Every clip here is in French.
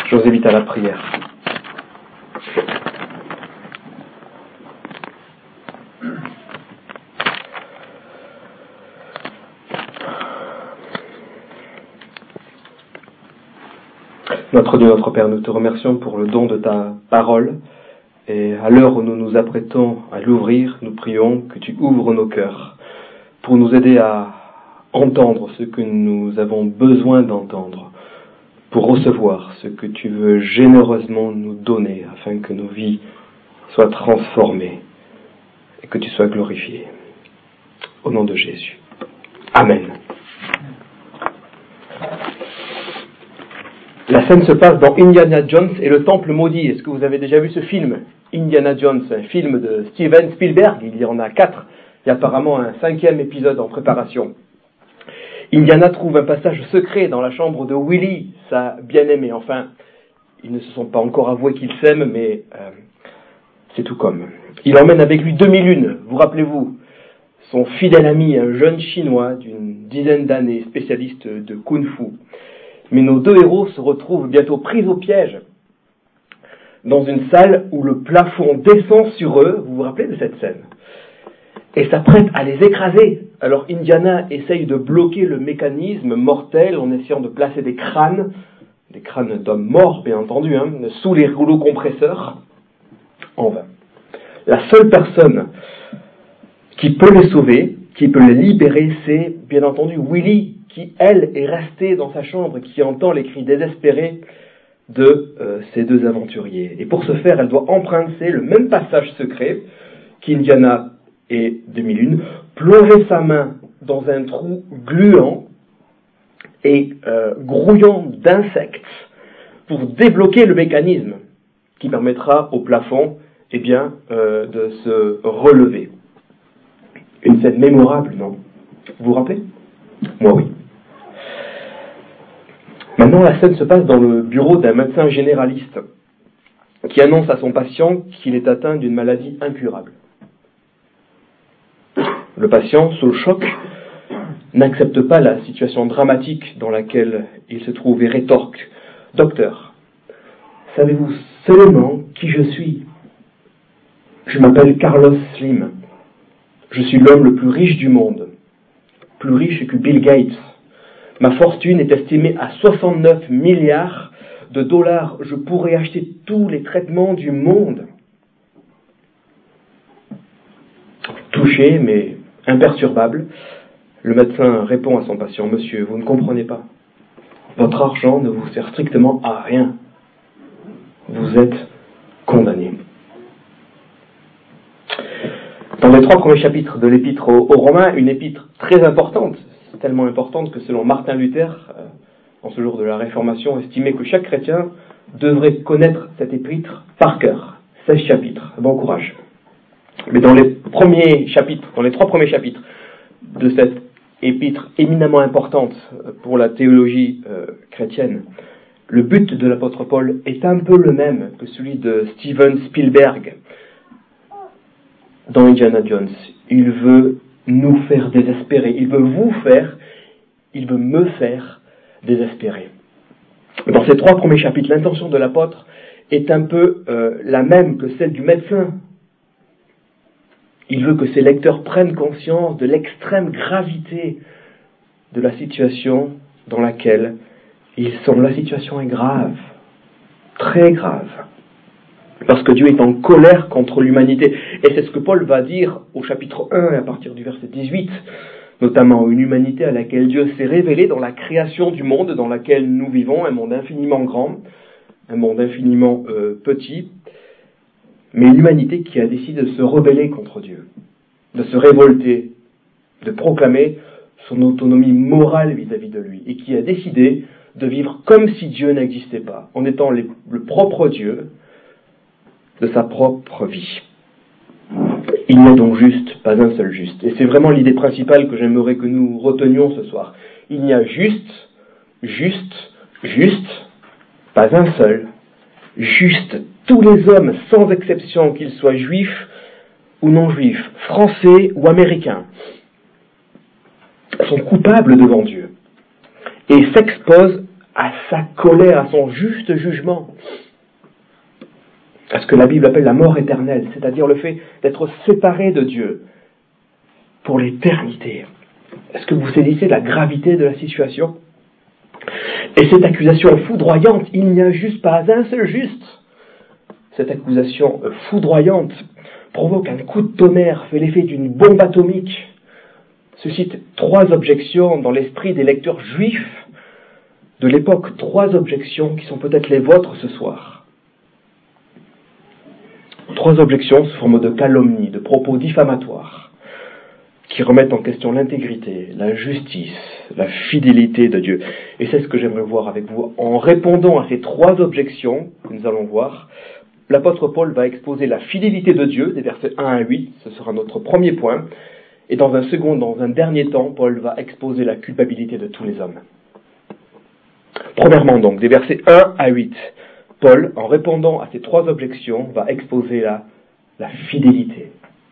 Je vous invite à la prière. Notre Dieu, notre Père, nous te remercions pour le don de ta parole. Et à l'heure où nous nous apprêtons à l'ouvrir, nous prions que tu ouvres nos cœurs pour nous aider à entendre ce que nous avons besoin d'entendre, pour recevoir ce que tu veux généreusement nous donner afin que nos vies soient transformées et que tu sois glorifié. Au nom de Jésus. Amen. La scène se passe dans Indiana Jones et le Temple maudit. Est-ce que vous avez déjà vu ce film, Indiana Jones, un film de Steven Spielberg? Il y en a 4. Il y a apparemment un 5e épisode en préparation. Indiana trouve un passage secret dans la chambre de Willy, sa bien-aimée. Enfin, ils ne se sont pas encore avoués qu'ils s'aiment, mais c'est tout comme. Il emmène avec lui 2001, vous rappelez-vous, son fidèle ami, un jeune Chinois d'une dizaine d'années, spécialiste de Kung-Fu. Mais nos deux héros se retrouvent bientôt pris au piège dans une salle où le plafond descend sur eux, vous vous rappelez de cette scène, et s'apprête à les écraser. Alors Indiana essaye de bloquer le mécanisme mortel en essayant de placer des crânes d'hommes morts bien entendu, sous les rouleaux compresseurs, en vain. La seule personne qui peut les sauver, qui peut les libérer, c'est bien entendu Willy, qui, elle, est restée dans sa chambre, qui entend les cris désespérés de ces deux aventuriers. Et pour ce faire, elle doit emprunter le même passage secret qu'Indiana et 2001, plonger sa main dans un trou gluant et grouillant d'insectes pour débloquer le mécanisme qui permettra au plafond de se relever. Une scène mémorable, non? Vous vous rappelez? Moi, oui. Maintenant, la scène se passe dans le bureau d'un médecin généraliste qui annonce à son patient qu'il est atteint d'une maladie incurable. Le patient, sous le choc, n'accepte pas la situation dramatique dans laquelle il se trouve et rétorque. « Docteur, savez-vous seulement qui je suis? Je m'appelle Carlos Slim. Je suis l'homme le plus riche du monde, plus riche que Bill Gates. Ma fortune est estimée à 69 milliards de dollars. Je pourrais acheter tous les traitements du monde. » Touché, mais imperturbable, le médecin répond à son patient: « Monsieur, vous ne comprenez pas. Votre argent ne vous sert strictement à rien. Vous êtes condamné. » Dans les 3 premiers chapitres de l'épître aux Romains, une épître très importante, c'est tellement importante que selon Martin Luther, en ce jour de la Réformation, estimait que chaque chrétien devrait connaître cette épître par cœur. 16 chapitres. Bon courage. Mais dans les 3 premiers chapitres de cette épître éminemment importante pour la théologie chrétienne, le but de l'apôtre Paul est un peu le même que celui de Steven Spielberg dans Indiana Jones. Il veut nous faire désespérer. Il veut me faire désespérer. Dans ces 3 premiers chapitres, l'intention de l'apôtre est un peu la même que celle du médecin. Il veut que ses lecteurs prennent conscience de l'extrême gravité de la situation dans laquelle ils sont. La situation est grave, très grave, parce que Dieu est en colère contre l'humanité. Et c'est ce que Paul va dire au chapitre 1, à partir du verset 18, notamment une humanité à laquelle Dieu s'est révélé dans la création du monde dans lequel nous vivons, un monde infiniment grand, un monde infiniment petit, mais une humanité qui a décidé de se rebeller contre Dieu, de se révolter, de proclamer son autonomie morale vis-à-vis de lui, et qui a décidé de vivre comme si Dieu n'existait pas, en étant le propre Dieu de sa propre vie. Il n'y a donc pas un seul juste. Et c'est vraiment l'idée principale que j'aimerais que nous retenions ce soir. Il n'y a juste, pas un seul, juste. Tous les hommes, sans exception, qu'ils soient juifs ou non juifs, français ou américains, sont coupables devant Dieu et s'exposent à sa colère, à son juste jugement, à ce que la Bible appelle la mort éternelle, c'est-à-dire le fait d'être séparé de Dieu pour l'éternité. Est-ce que vous saisissez la gravité de la situation? Et cette accusation foudroyante, il n'y a juste pas un seul juste. Cette accusation foudroyante provoque un coup de tonnerre, fait l'effet d'une bombe atomique, suscite 3 objections dans l'esprit des lecteurs juifs de l'époque, 3 objections qui sont peut-être les vôtres ce soir. 3 objections sous forme de calomnie, de propos diffamatoires, qui remettent en question l'intégrité, la justice, la fidélité de Dieu. Et c'est ce que j'aimerais voir avec vous. En répondant à ces 3 objections que nous allons voir, l'apôtre Paul va exposer la fidélité de Dieu, des versets 1 à 8, ce sera notre premier point. Et dans un dernier temps, Paul va exposer la culpabilité de tous les hommes. Premièrement donc, des versets 1 à 8, Paul, en répondant à ces 3 objections, va exposer la fidélité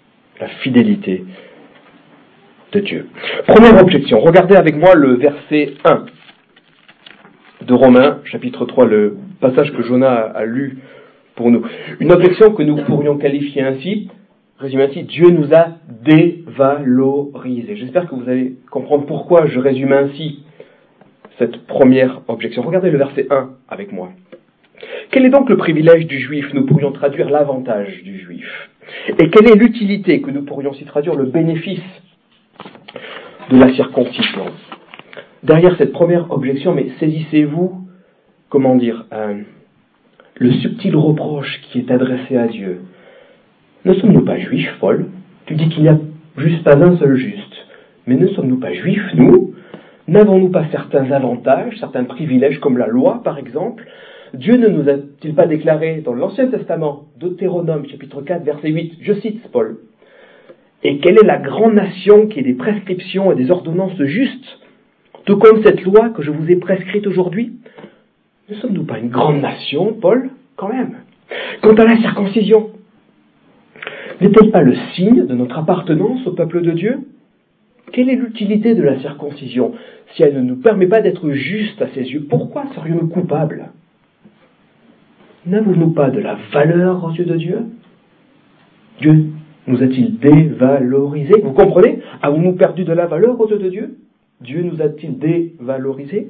de Dieu. Première objection, regardez avec moi le verset 1 de Romains, chapitre 3, le passage que Jonas a lu pour nous. Une objection que nous pourrions qualifier ainsi, résumer ainsi, Dieu nous a dévalorisés. J'espère que vous allez comprendre pourquoi je résume ainsi cette première objection. Regardez le verset 1 avec moi. Quel est donc le privilège du juif? Nous pourrions traduire l'avantage du juif. Et quelle est l'utilité? Que nous pourrions aussi traduire le bénéfice de la circoncision. Derrière cette première objection, mais saisissez-vous, le subtil reproche qui est adressé à Dieu. Ne sommes-nous pas juifs, Paul? Tu dis qu'il n'y a juste pas un seul juste. Mais ne sommes-nous pas juifs, nous? N'avons-nous pas certains avantages, certains privilèges, comme la loi, par exemple? Dieu ne nous a-t-il pas déclaré dans l'Ancien Testament, Deutéronome, chapitre 4, verset 8, je cite Paul, « Et quelle est la grande nation qui ait des prescriptions et des ordonnances justes, tout comme cette loi que je vous ai prescrite aujourd'hui ?» Ne sommes-nous pas une grande nation, Paul, quand même? Quant à la circoncision, n'est-elle pas le signe de notre appartenance au peuple de Dieu? Quelle est l'utilité de la circoncision? Si elle ne nous permet pas d'être justes à ses yeux, pourquoi serions-nous coupables? N'avons-nous pas de la valeur aux yeux de Dieu? Dieu nous a-t-il dévalorisés? Vous comprenez? Avons-nous perdu de la valeur aux yeux de Dieu? Dieu nous a-t-il dévalorisés?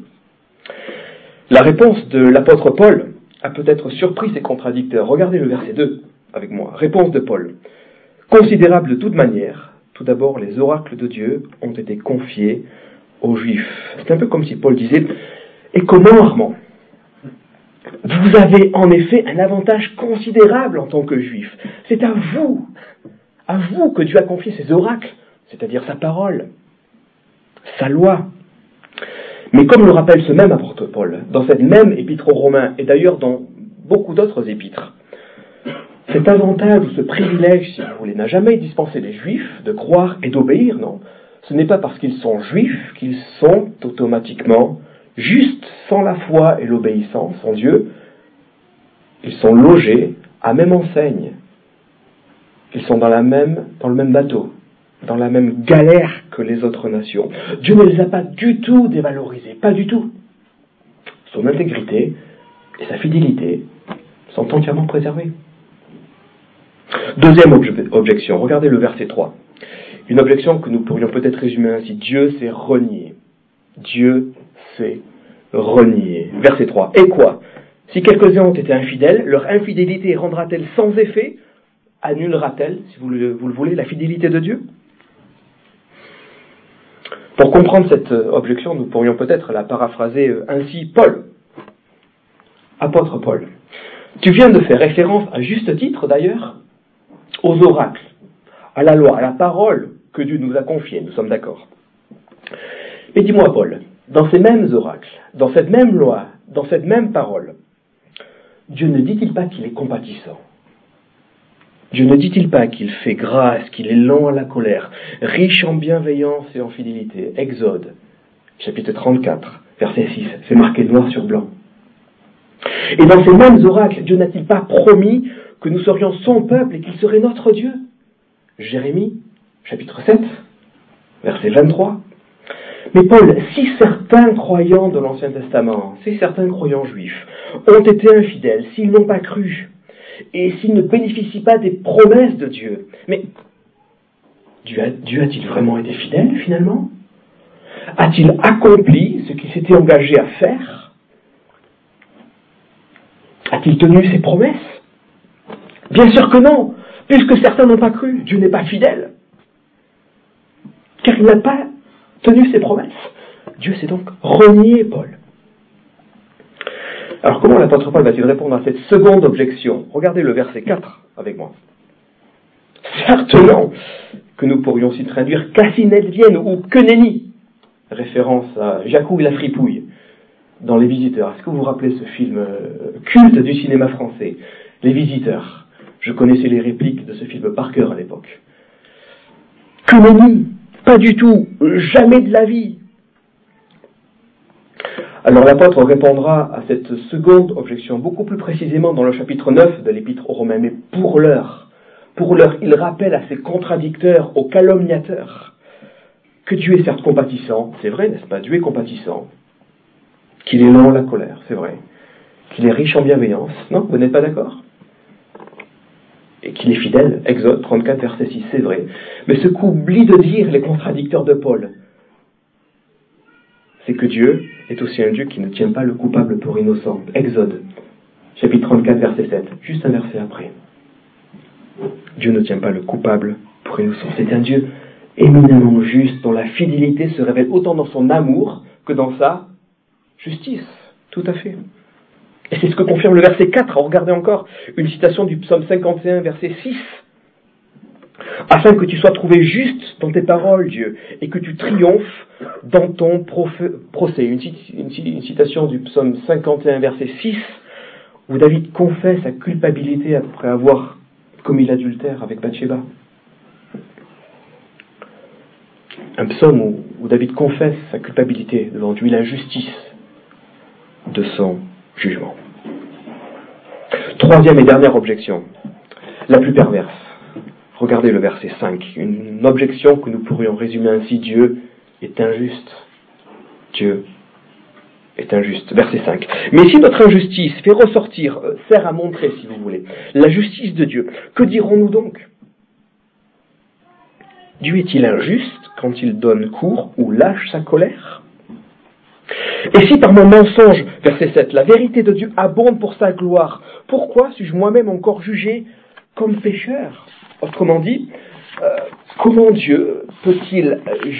La réponse de l'apôtre Paul a peut-être surpris ses contradicteurs. Regardez le verset 2 avec moi. Réponse de Paul. Considérable de toute manière, tout d'abord, les oracles de Dieu ont été confiés aux Juifs. C'est un peu comme si Paul disait, et comment, Armand? Vous avez en effet un avantage considérable en tant que Juif. C'est à vous que Dieu a confié ses oracles, c'est-à-dire sa parole, sa loi. Mais comme le rappelle ce même apôtre Paul, dans cette même épître aux Romains, et d'ailleurs dans beaucoup d'autres épîtres, cet avantage ou ce privilège, si vous voulez, n'a jamais dispensé les Juifs de croire et d'obéir, non. Ce n'est pas parce qu'ils sont Juifs qu'ils sont automatiquement justes sans la foi et l'obéissance en Dieu. Ils sont logés à même enseigne. Ils sont dans le même bateau, dans la même galère que les autres nations. Dieu ne les a pas du tout dévalorisés, pas du tout. Son intégrité et sa fidélité sont entièrement préservées. Deuxième objection, regardez le verset 3. Une objection que nous pourrions peut-être résumer ainsi. Dieu s'est renié. Dieu s'est renié. Verset 3. Et quoi? Si quelques-uns ont été infidèles, leur infidélité rendra-t-elle sans effet? Annulera-t-elle, si vous le voulez, la fidélité de Dieu? Pour comprendre cette objection, nous pourrions peut-être la paraphraser ainsi. Paul, apôtre Paul, tu viens de faire référence, à juste titre d'ailleurs, aux oracles, à la loi, à la parole que Dieu nous a confiée, nous sommes d'accord. Mais dis-moi, Paul, dans ces mêmes oracles, dans cette même loi, dans cette même parole, Dieu ne dit-il pas qu'il est compatissant? Dieu ne dit-il pas qu'il fait grâce, qu'il est lent à la colère, riche en bienveillance et en fidélité? Exode, chapitre 34, verset 6, c'est marqué noir sur blanc. Et dans ces mêmes oracles, Dieu n'a-t-il pas promis que nous serions son peuple et qu'il serait notre Dieu? Jérémie, chapitre 7, verset 23. Mais Paul, si certains croyants de l'Ancien Testament, si certains croyants juifs ont été infidèles, s'ils n'ont pas cru, et s'ils ne bénéficient pas des promesses de Dieu, mais Dieu a-t-il vraiment été fidèle finalement? A-t-il accompli ce qu'il s'était engagé à faire? A-t-il tenu ses promesses? Bien sûr que non, puisque certains n'ont pas cru. Dieu n'est pas fidèle, car il n'a pas tenu ses promesses. Dieu s'est donc renié Paul. Alors comment l'apôtre Paul va-t-il répondre à cette seconde objection? Regardez le verset 4 avec moi. Certainement que nous pourrions s'y traduire qu'Assinette vienne ou que nenni, référence à Jacou et la fripouille dans Les Visiteurs. Est-ce que vous vous rappelez ce film culte du cinéma français, Les Visiteurs? Je connaissais les répliques de ce film par cœur à l'époque. Que nenni, pas du tout, jamais de la vie. Alors l'apôtre répondra à cette seconde objection beaucoup plus précisément dans le chapitre 9 de l'Épître aux Romains, mais pour l'heure, il rappelle à ses contradicteurs, aux calomniateurs, que Dieu est certes compatissant, c'est vrai, n'est-ce pas? Dieu est compatissant, qu'il est lent à la colère, c'est vrai, qu'il est riche en bienveillance, non? Vous n'êtes pas d'accord? Et qu'il est fidèle, Exode 34, verset 6, c'est vrai. Mais ce qu'oublient de dire les contradicteurs de Paul, c'est que Dieu est aussi un Dieu qui ne tient pas le coupable pour innocent. Exode, chapitre 34, verset 7, juste un verset après. Dieu ne tient pas le coupable pour innocent. C'est un Dieu éminemment juste, dont la fidélité se révèle autant dans son amour que dans sa justice. Tout à fait. Et c'est ce que confirme le verset 4. Regardez encore une citation du psaume 51, verset 6. Afin que tu sois trouvé juste dans tes paroles, Dieu, et que tu triomphes dans ton procès. Une citation du psaume 51, verset 6, où David confesse sa culpabilité après avoir commis l'adultère avec Bathsheba. Un psaume où David confesse sa culpabilité devant Dieu, l'injustice de son jugement. Troisième et dernière objection, la plus perverse. Regardez le verset 5, une objection que nous pourrions résumer ainsi: Dieu est injuste. Dieu est injuste. Verset 5. Mais si notre injustice fait ressortir, sert à montrer, si vous voulez, la justice de Dieu, que dirons-nous donc? Dieu est-il injuste quand il donne cours ou lâche sa colère? Et si par mon mensonge, verset 7, la vérité de Dieu abonde pour sa gloire, pourquoi suis-je moi-même encore jugé comme pécheur? Autrement dit, comment Dieu peut-il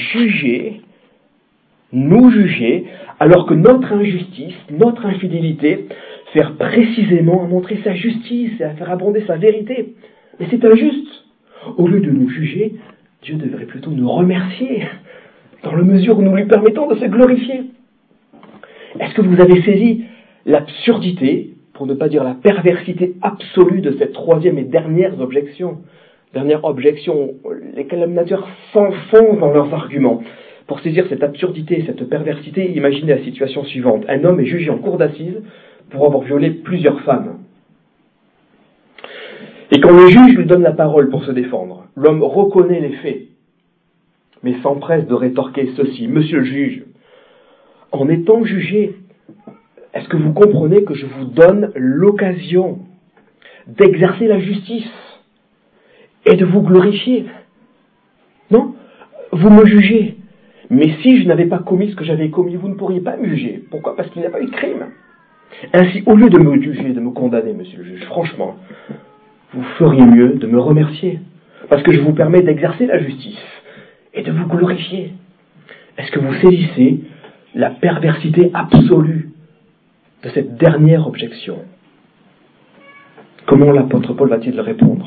nous juger, alors que notre injustice, notre infidélité, sert précisément à montrer sa justice et à faire abonder sa vérité? Mais c'est injuste. Au lieu de nous juger, Dieu devrait plutôt nous remercier, dans la mesure où nous lui permettons de se glorifier. Est-ce que vous avez saisi l'absurdité, pour ne pas dire la perversité absolue de cette troisième et dernière objection? Dernière objection, les calomniateurs s'enfoncent dans leurs arguments. Pour saisir cette absurdité, cette perversité, imaginez la situation suivante. Un homme est jugé en cour d'assises pour avoir violé plusieurs femmes. Et quand le juge lui donne la parole pour se défendre, l'homme reconnaît les faits, mais s'empresse de rétorquer ceci: Monsieur le juge, en étant jugé, est-ce que vous comprenez que je vous donne l'occasion d'exercer la justice et de vous glorifier? Non, vous me jugez. Mais si je n'avais pas commis ce que j'avais commis, vous ne pourriez pas me juger. Pourquoi? Parce qu'il n'y a pas eu de crime. Ainsi, au lieu de me juger, de me condamner, monsieur le juge, franchement, vous feriez mieux de me remercier, parce que je vous permets d'exercer la justice et de vous glorifier. Est-ce que vous saisissez la perversité absolue de cette dernière objection? Comment l'apôtre Paul va-t-il répondre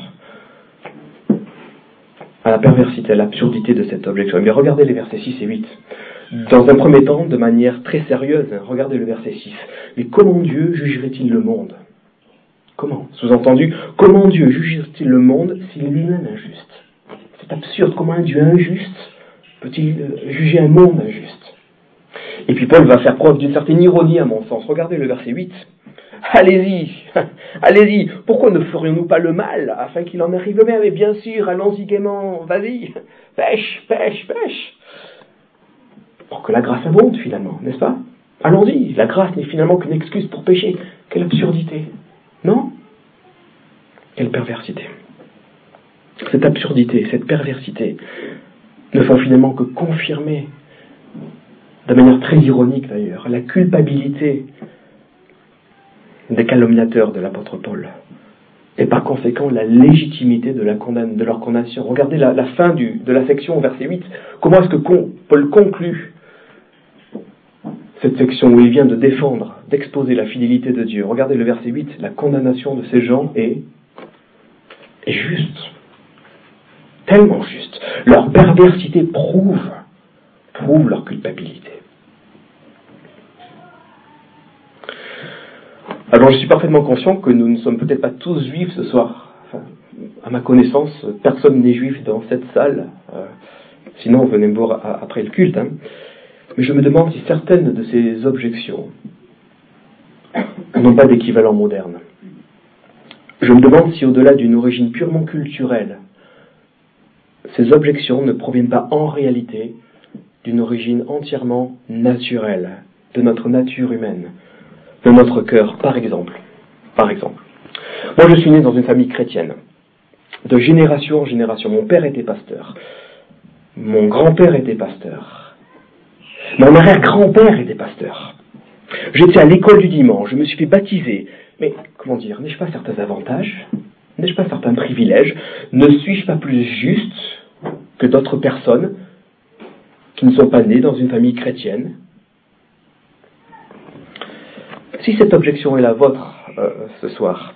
à la perversité, à l'absurdité de cette objection? Eh bien, regardez les versets 6 et 8. Dans un premier temps, de manière très sérieuse, regardez le verset 6. Mais comment Dieu jugerait-il le monde? Comment? Sous-entendu, comment Dieu jugerait-il le monde s'il est lui-même injuste? C'est absurde. Comment un Dieu injuste peut-il juger un monde injuste? Et puis Paul va faire preuve d'une certaine ironie à mon sens. Regardez le verset 8. Allez-y, pourquoi ne ferions-nous pas le mal afin qu'il en arrive le même? Et bien sûr, allons-y gaiement, vas-y, pêche. pour que la grâce abonde finalement, n'est-ce pas? Allons-y, la grâce n'est finalement qu'une excuse pour pécher. Quelle absurdité, non? Quelle perversité. Cette absurdité, cette perversité ne font finalement que confirmer, de manière très ironique d'ailleurs, la culpabilité des calomniateurs de l'apôtre Paul, et par conséquent la légitimité de leur condamnation. Regardez la fin de la section au verset 8. Comment est-ce que Paul conclut cette section où il vient de défendre, d'exposer la fidélité de Dieu? Regardez le verset 8. La condamnation de ces gens est juste. Tellement juste. Leur perversité prouve leur culpabilité. Alors je suis parfaitement conscient que nous ne sommes peut-être pas tous juifs ce soir. Enfin, à ma connaissance, personne n'est juif dans cette salle. Sinon, venez me voir après le culte. Mais je me demande si certaines de ces objections n'ont pas d'équivalent moderne. Je me demande si au-delà d'une origine purement culturelle, ces objections ne proviennent pas en réalité d'une origine entièrement naturelle, de notre nature humaine, de notre cœur, par exemple. Moi, je suis né dans une famille chrétienne, de génération en génération. Mon père était pasteur, mon grand-père était pasteur, mon arrière-grand-père était pasteur. J'étais à l'école du dimanche, je me suis fait baptiser. Mais, comment dire, n'ai-je pas certains avantages? N'ai-je pas certains privilèges? Ne suis-je pas plus juste que d'autres personnes qui ne sont pas nées dans une famille chrétienne? Si cette objection est la vôtre ce soir,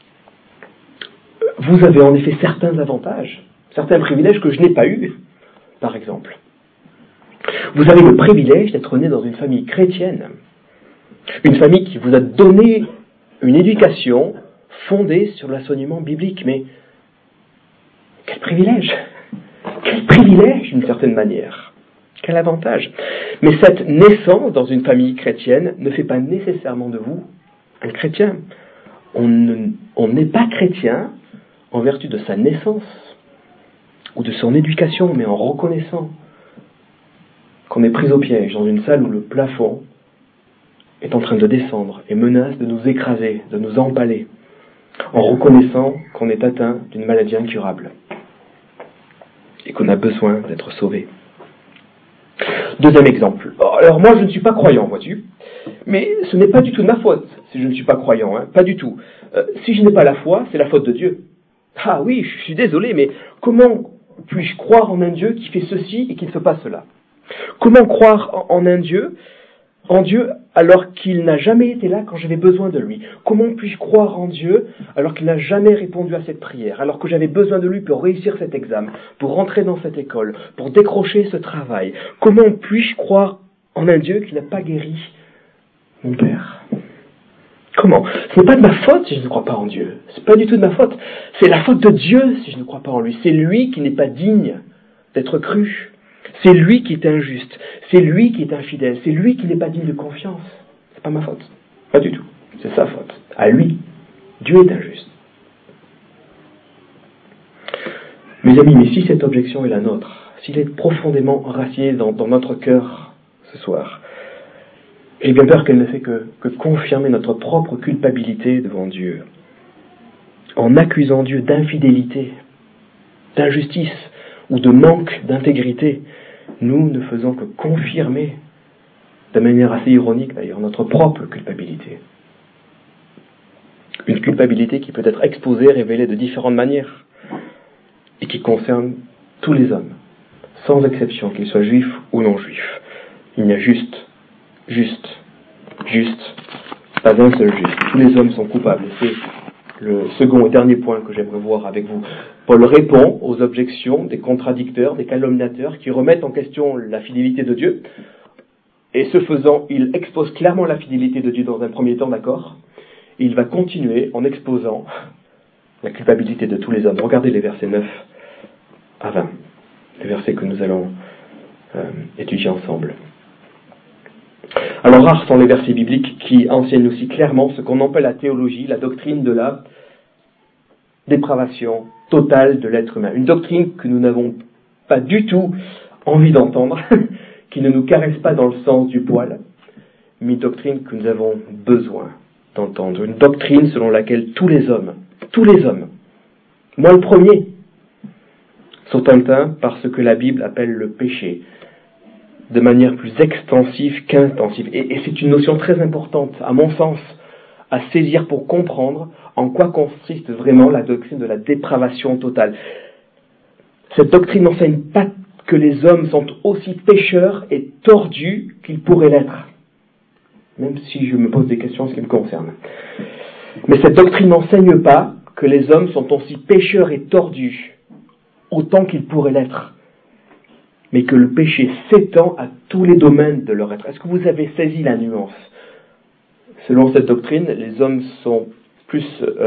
vous avez en effet certains avantages, certains privilèges que je n'ai pas eus, par exemple. Vous avez le privilège d'être né dans une famille chrétienne, une famille qui vous a donné une éducation fondée sur l'enseignement biblique. Mais quel privilège! Quel privilège, d'une certaine manière! Quel avantage! Mais cette naissance dans une famille chrétienne ne fait pas nécessairement de vous un chrétien. On n'est pas chrétien en vertu de sa naissance ou de son éducation, mais en reconnaissant qu'on est pris au piège dans une salle où le plafond est en train de descendre et menace de nous écraser, de nous empaler, en reconnaissant qu'on est atteint d'une maladie incurable et qu'on a besoin d'être sauvé. Deuxième exemple. Alors moi je ne suis pas croyant, vois-tu, mais ce n'est pas du tout de ma faute si je ne suis pas croyant, pas du tout. Si je n'ai pas la foi, c'est la faute de Dieu. Ah oui, je suis désolé, mais comment puis-je croire en un Dieu qui fait ceci et qui ne fait pas cela? Comment croire en un Dieu, alors qu'il n'a jamais été là quand j'avais besoin de lui? Comment puis-je croire en Dieu alors qu'il n'a jamais répondu à cette prière, alors que j'avais besoin de lui pour réussir cet examen, pour rentrer dans cette école, pour décrocher ce travail? Comment puis-je croire en un Dieu qui n'a pas guéri mon père? Comment? Ce n'est pas de ma faute si je ne crois pas en Dieu. C'est pas du tout de ma faute. C'est la faute de Dieu si je ne crois pas en lui. C'est lui qui n'est pas digne d'être cru. C'est lui qui est injuste. C'est lui qui est infidèle. C'est lui qui n'est pas digne de confiance. C'est pas ma faute. Pas du tout. C'est sa faute. À lui. Dieu est injuste. Mes amis, mais si cette objection est la nôtre, s'il est profondément enraciné dans notre cœur ce soir, j'ai bien peur qu'elle ne fait que confirmer notre propre culpabilité devant Dieu. En accusant Dieu d'infidélité, d'injustice ou de manque d'intégrité, nous ne faisons que confirmer, de manière assez ironique d'ailleurs, notre propre culpabilité. Une culpabilité qui peut être exposée, révélée de différentes manières, et qui concerne tous les hommes, sans exception, qu'ils soient juifs ou non juifs. Il n'y a juste, pas un seul juste. Tous les hommes sont coupables. Et c'est le second et dernier point que j'aimerais voir avec vous. Paul répond aux objections des contradicteurs, des calomniateurs qui remettent en question la fidélité de Dieu. Et ce faisant, il expose clairement la fidélité de Dieu dans un premier temps, d'accord? Et il va continuer en exposant la culpabilité de tous les hommes. Regardez les versets 9 à 20, les versets que nous allons étudier ensemble. Alors rares sont les versets bibliques qui enseignent aussi clairement ce qu'on appelle la théologie, la doctrine de la dépravation totale de l'être humain. Une doctrine que nous n'avons pas du tout envie d'entendre, qui ne nous caresse pas dans le sens du poil, mais une doctrine que nous avons besoin d'entendre. Une doctrine selon laquelle tous les hommes, moi le premier, sont atteints par ce que la Bible appelle le péché, de manière plus extensive qu'intensive. Et c'est une notion très importante, à mon sens, à saisir pour comprendre en quoi consiste vraiment la doctrine de la dépravation totale. Cette doctrine n'enseigne pas que les hommes sont aussi pécheurs et tordus qu'ils pourraient l'être, même si je me pose des questions en ce qui me concerne. Mais cette doctrine n'enseigne pas que les hommes sont aussi pécheurs et tordus autant qu'ils pourraient l'être, mais que le péché s'étend à tous les domaines de leur être. Est-ce que vous avez saisi la nuance ? Selon cette doctrine, les hommes sont plus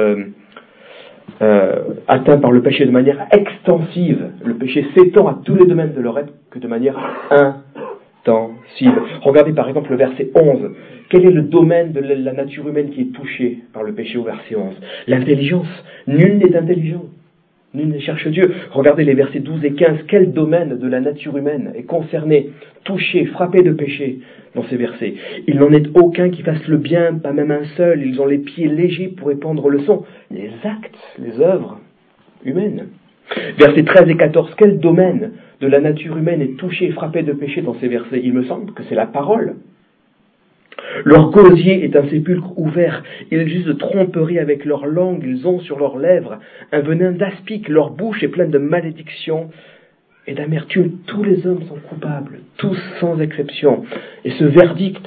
atteints par le péché de manière extensive. Le péché s'étend à tous les domaines de leur être que de manière intensive. Regardez par exemple le verset 11. Quel est le domaine de la nature humaine qui est touché par le péché au verset 11 ? L'intelligence. Nul n'est intelligent. Nul ne cherche Dieu. Regardez les versets 12 et 15. Quel domaine de la nature humaine est concerné, touché, frappé de péché dans ces versets ? Il n'en est aucun qui fasse le bien, pas même un seul. Ils ont les pieds légers pour répandre le sang. Les actes, les œuvres humaines. Versets 13 et 14. Quel domaine de la nature humaine est touché et frappé de péché dans ces versets ? Il me semble que c'est la parole. Leur gosier est un sépulcre ouvert. Ils usent de tromperie avec leur langue. Ils ont sur leurs lèvres un venin d'aspic. Leur bouche est pleine de malédiction et d'amertume. Tous les hommes sont coupables, tous sans exception. Et ce verdict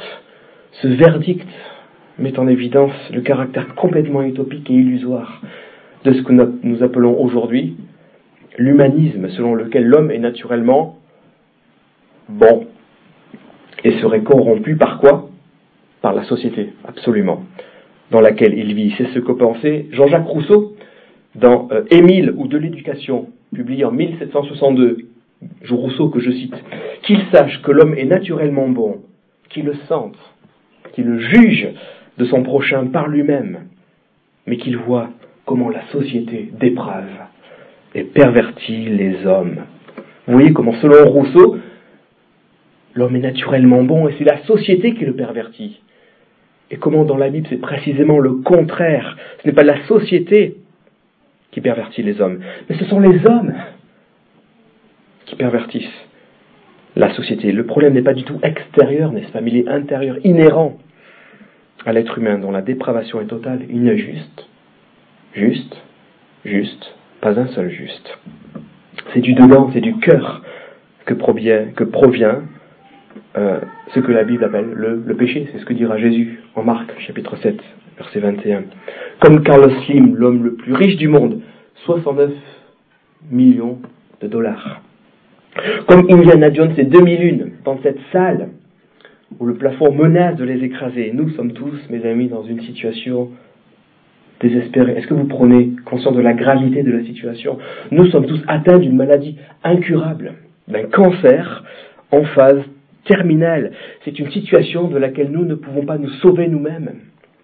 met en évidence le caractère complètement utopique et illusoire de ce que nous appelons aujourd'hui l'humanisme, selon lequel l'homme est naturellement bon et serait corrompu par quoi ? Par la société, absolument, dans laquelle il vit. C'est ce que pensait Jean-Jacques Rousseau dans Émile ou de l'éducation, publié en 1762. Rousseau que je cite. Qu'il sache que l'homme est naturellement bon, qu'il le sente, qu'il le juge de son prochain par lui-même, mais qu'il voit comment la société déprave et pervertit les hommes. Vous voyez comment, selon Rousseau, l'homme est naturellement bon et c'est la société qui le pervertit. Et comment dans la Bible c'est précisément le contraire. Ce n'est pas la société qui pervertit les hommes, mais ce sont les hommes qui pervertissent la société. Le problème n'est pas du tout extérieur, n'est-ce pas, mais il est intérieur, inhérent à l'être humain, dont la dépravation est totale. Il n'y a juste, pas un seul juste. C'est du dedans, c'est du cœur que provient ce que la Bible appelle le péché. C'est ce que dira Jésus en Marc, chapitre 7, verset 21. Comme Carlos Slim, l'homme le plus riche du monde, 69 millions de dollars. Comme Indiana Jones et 2001 dans cette salle où le plafond menace de les écraser. Nous sommes tous, mes amis, dans une situation désespérée. Est-ce que vous prenez conscience de la gravité de la situation ? Nous sommes tous atteints d'une maladie incurable, d'un cancer en phase terminale. C'est une situation de laquelle nous ne pouvons pas nous sauver nous-mêmes.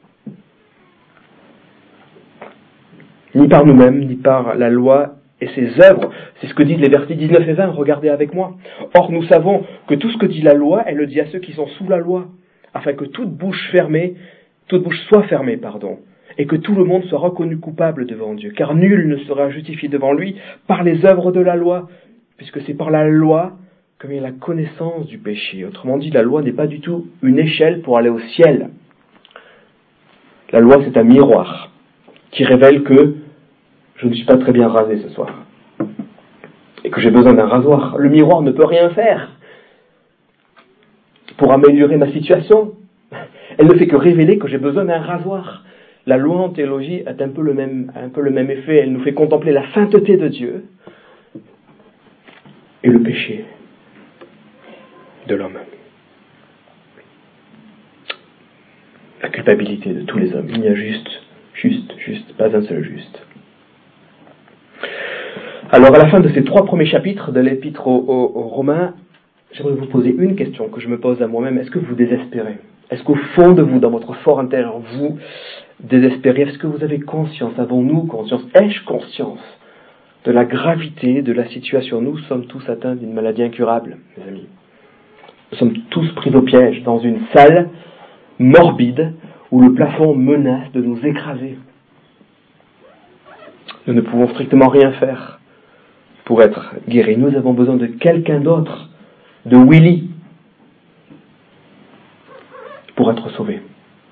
Ni par nous-mêmes, ni par la loi et ses œuvres. C'est ce que disent les versets 19 et 20. Regardez avec moi. Or, nous savons que tout ce que dit la loi, elle le dit à ceux qui sont sous la loi, afin que toute bouche soit fermée, et que tout le monde soit reconnu coupable devant Dieu. Car nul ne sera justifié devant lui par les œuvres de la loi, puisque c'est par la loi que vient la connaissance du péché. Autrement dit, la loi n'est pas du tout une échelle pour aller au ciel. La loi, c'est un miroir qui révèle que je ne suis pas très bien rasé ce soir et que j'ai besoin d'un rasoir. Le miroir ne peut rien faire pour améliorer ma situation. Elle ne fait que révéler que j'ai besoin d'un rasoir. La loi en théologie a un peu le même effet. Elle nous fait contempler la sainteté de Dieu et le péché de l'homme. La culpabilité de tous les hommes. Il n'y a juste, pas un seul juste. Alors, à la fin de ces 3 premiers chapitres de l'épître aux Romains, j'aimerais vous poser une question que je me pose à moi-même. Est-ce que vous désespérez ? Est-ce qu'au fond de vous, dans votre fort intérieur, vous désespérez ? Est-ce que vous avez conscience ? Avons-nous conscience ? Ai-je conscience de la gravité de la situation ? Nous sommes tous atteints d'une maladie incurable, mes amis. Nous sommes tous pris au piège dans une salle morbide où le plafond menace de nous écraser. Nous ne pouvons strictement rien faire pour être guéris. Nous avons besoin de quelqu'un d'autre, de Willy, pour être sauvés.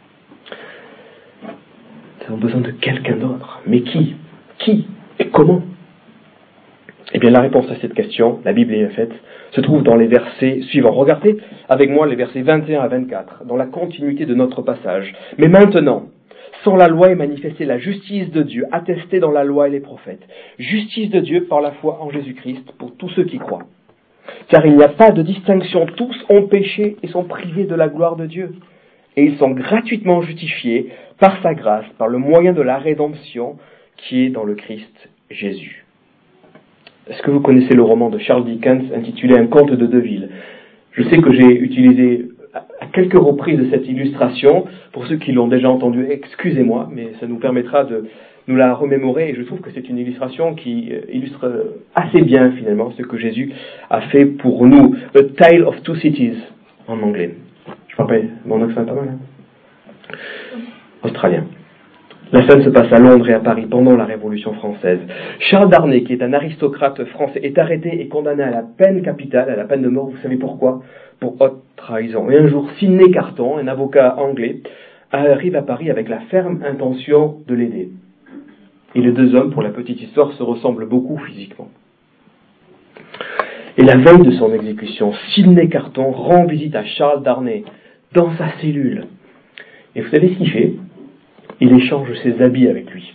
Nous avons besoin de quelqu'un d'autre. Mais qui? Qui et comment? Eh bien, la réponse à cette question, la Bible est faite, se trouve dans les versets suivants. Regardez avec moi les versets 21 à 24, dans la continuité de notre passage. Mais maintenant, sans la loi est manifestée la justice de Dieu, attestée dans la loi et les prophètes. Justice de Dieu par la foi en Jésus-Christ pour tous ceux qui croient. Car il n'y a pas de distinction, tous ont péché et sont privés de la gloire de Dieu. Et ils sont gratuitement justifiés par sa grâce, par le moyen de la rédemption qui est dans le Christ Jésus. Est-ce que vous connaissez le roman de Charles Dickens intitulé Un conte de Deville? Je sais que j'ai utilisé à quelques reprises cette illustration. Pour ceux qui l'ont déjà entendue, excusez-moi, mais ça nous permettra de nous la remémorer. Et je trouve que c'est une illustration qui illustre assez bien finalement ce que Jésus a fait pour nous. A Tale of Two Cities en anglais. Je me rappelle, mon accent est pas mal. Australien. La scène se passe à Londres et à Paris pendant la Révolution française. Charles Darnay, qui est un aristocrate français, est arrêté et condamné à la peine capitale, à la peine de mort. Vous savez pourquoi? Pour haute trahison. Et un jour, Sidney Carton, un avocat anglais, arrive à Paris avec la ferme intention de l'aider. Et les deux hommes, pour la petite histoire, se ressemblent beaucoup physiquement. Et la veille de son exécution, Sidney Carton rend visite à Charles Darnay dans sa cellule. Et vous savez ce qu'il fait? Il échange ses habits avec lui.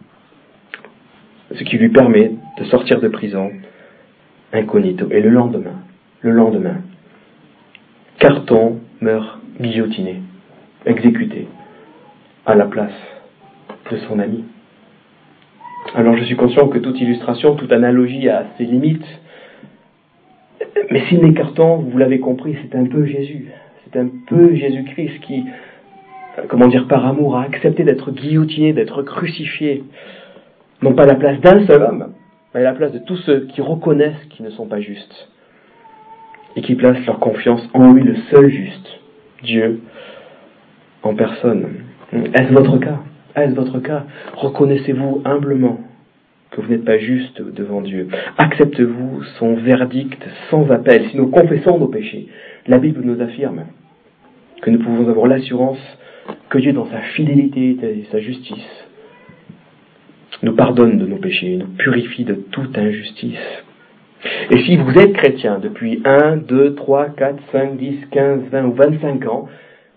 Ce qui lui permet de sortir de prison incognito. Et le lendemain, Carton meurt guillotiné, exécuté, à la place de son ami. Alors je suis conscient que toute illustration, toute analogie a ses limites. Mais Sidney Carton, vous l'avez compris, c'est un peu Jésus. C'est un peu Jésus-Christ qui, par amour, a accepté d'être guillotiné, d'être crucifié. Non pas à la place d'un seul homme, mais à la place de tous ceux qui reconnaissent qu'ils ne sont pas justes. Et qui placent leur confiance en lui, le seul juste, Dieu en personne. Est-ce votre cas? Est-ce votre cas? Reconnaissez-vous humblement que vous n'êtes pas juste devant Dieu? Acceptez-vous son verdict sans appel? Si nous confessons nos péchés, la Bible nous affirme que nous pouvons avoir l'assurance que Dieu, dans sa fidélité et sa justice, nous pardonne de nos péchés, nous purifie de toute injustice. Et si vous êtes chrétien depuis 1, 2, 3, 4, 5, 10, 15, 20 ou 25 ans,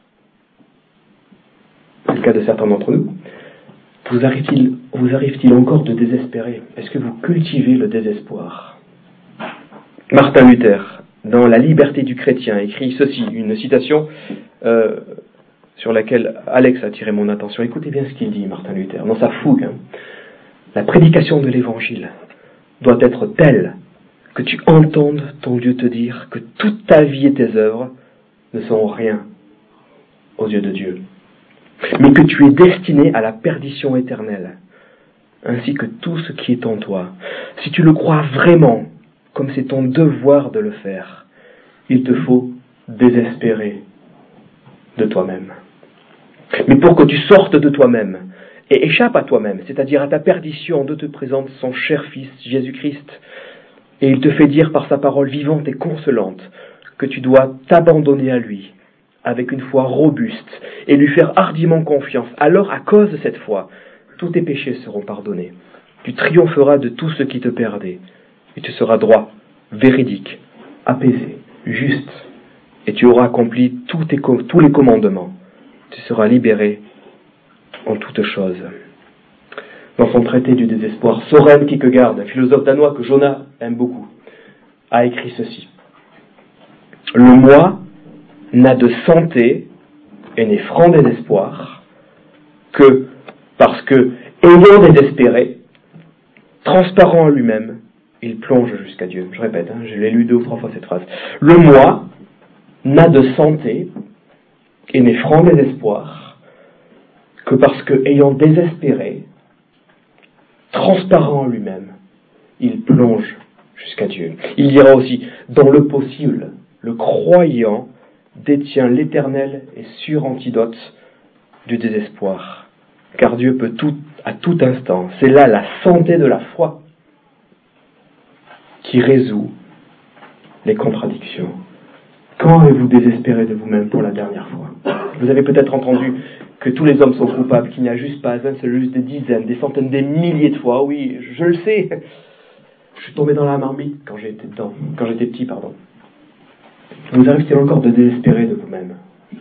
c'est le cas de certains d'entre nous, vous arrive-t-il encore de désespérer? Est-ce que vous cultivez le désespoir? Martin Luther, dans La liberté du chrétien, écrit ceci, une citation sur laquelle Alex a attiré mon attention. Écoutez bien ce qu'il dit, Martin Luther, dans sa fougue. La prédication de l'Évangile doit être telle que tu entendes ton Dieu te dire que toute ta vie et tes œuvres ne sont rien aux yeux de Dieu, mais que tu es destiné à la perdition éternelle, ainsi que tout ce qui est en toi. Si tu le crois vraiment, comme c'est ton devoir de le faire, il te faut désespérer de toi-même. Mais pour que tu sortes de toi-même et échappes à toi-même, c'est-à-dire à ta perdition, Dieu te présente son cher Fils, Jésus-Christ, et il te fait dire par sa parole vivante et consolante que tu dois t'abandonner à lui avec une foi robuste et lui faire hardiment confiance. Alors, à cause de cette foi, tous tes péchés seront pardonnés. Tu triompheras de tout ce qui te perdait et tu seras droit, véridique, apaisé, juste, et tu auras accompli tous les commandements. Tu seras libéré en toutes choses. Dans son traité du désespoir, Søren Kierkegaard, un philosophe danois que Jonas aime beaucoup, a écrit ceci. Le moi n'a de santé et n'est franc désespoir que parce que, ayant désespéré, transparent en lui-même, il plonge jusqu'à Dieu. Je répète, je l'ai lu 2 ou 3 fois cette phrase. Le moi n'a de santé et n'est franc désespoir que parce que, ayant désespéré, transparent en lui-même, il plonge jusqu'à Dieu. Il dira aussi, dans le possible, le croyant détient l'éternel et sûr antidote du désespoir. Car Dieu peut tout à tout instant. C'est là la santé de la foi qui résout les contradictions. Quand avez-vous désespéré de vous-même pour la dernière fois? Vous avez peut-être entendu que tous les hommes sont coupables, qu'il n'y a juste pas un seul juste, des dizaines, des centaines, des milliers de fois. Oui, je le sais. Je suis tombé dans la marmite quand j'étais petit. Vous arrive-t-il encore de désespérer de vous-même?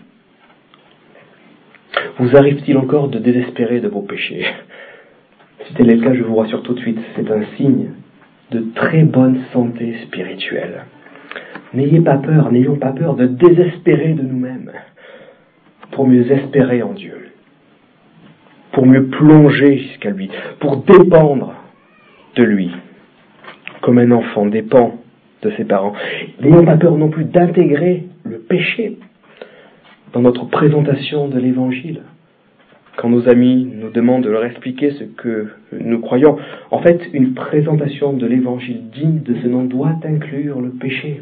Vous arrive-t-il encore de désespérer de vos péchés? Si tel est le cas, je vous rassure tout de suite, c'est un signe de très bonne santé spirituelle. N'ayons pas peur de désespérer de nous-mêmes, pour mieux espérer en Dieu, pour mieux plonger jusqu'à lui, pour dépendre de lui, comme un enfant dépend de ses parents. N'ayons pas peur non plus d'intégrer le péché dans notre présentation de l'Évangile. Quand nos amis nous demandent de leur expliquer ce que nous croyons, en fait, une présentation de l'Évangile digne de ce nom doit inclure le péché.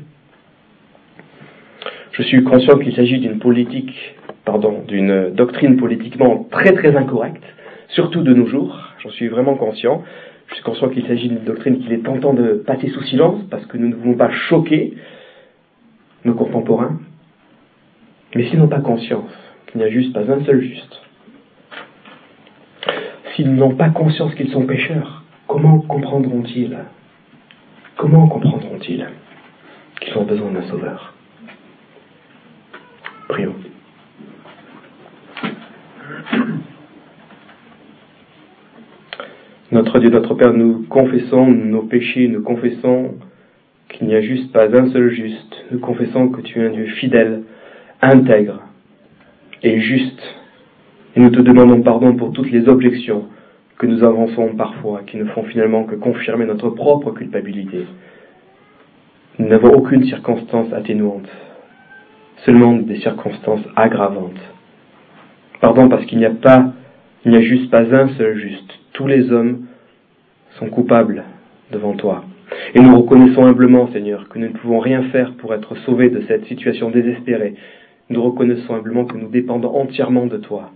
Je suis conscient qu'il s'agit d'une doctrine politiquement très très incorrecte, surtout de nos jours. J'en suis vraiment conscient. Je suis conscient qu'il s'agit d'une doctrine qu'il est tentant de passer sous silence parce que nous ne voulons pas choquer nos contemporains. Mais s'ils n'ont pas conscience qu'il n'y a juste pas un seul juste, s'ils n'ont pas conscience qu'ils sont pécheurs, comment comprendront-ils qu'ils ont besoin d'un sauveur? Prions. Notre Dieu, notre Père, nous confessons nos péchés, nous confessons qu'il n'y a juste pas un seul juste, nous confessons que tu es un Dieu fidèle, intègre et juste. Et nous te demandons pardon pour toutes les objections que nous avançons parfois, qui ne font finalement que confirmer notre propre culpabilité. Nous n'avons aucune circonstance atténuante, seulement des circonstances aggravantes. Pardon parce qu'il n'y a juste pas un seul juste. Tous les hommes sont coupables devant toi. Et nous reconnaissons humblement, Seigneur, que nous ne pouvons rien faire pour être sauvés de cette situation désespérée. Nous reconnaissons humblement que nous dépendons entièrement de toi.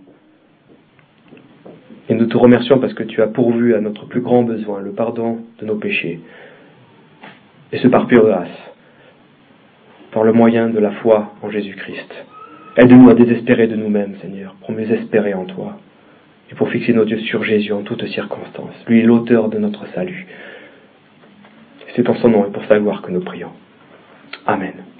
Et nous te remercions parce que tu as pourvu à notre plus grand besoin, le pardon de nos péchés. Et ce par pure grâce, par le moyen de la foi en Jésus-Christ. Aide-nous à désespérer de nous-mêmes, Seigneur, pour mieux espérer en toi. Et pour fixer nos yeux sur Jésus en toutes circonstances. Lui est l'auteur de notre salut. Et c'est en son nom et pour sa gloire que nous prions. Amen.